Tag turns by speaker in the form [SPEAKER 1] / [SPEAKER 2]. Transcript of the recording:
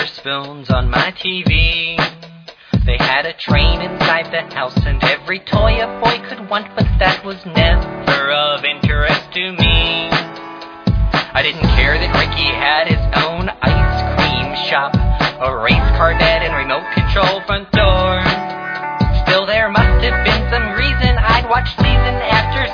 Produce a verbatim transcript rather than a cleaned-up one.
[SPEAKER 1] Witherspoons on my T V. They had a train inside the house and every toy a boy could want, but that was never of interest to me. I didn't care that Ricky had his own ice cream shop, a race car bed and remote control front door. Still, there must have been some reason I'd watch season after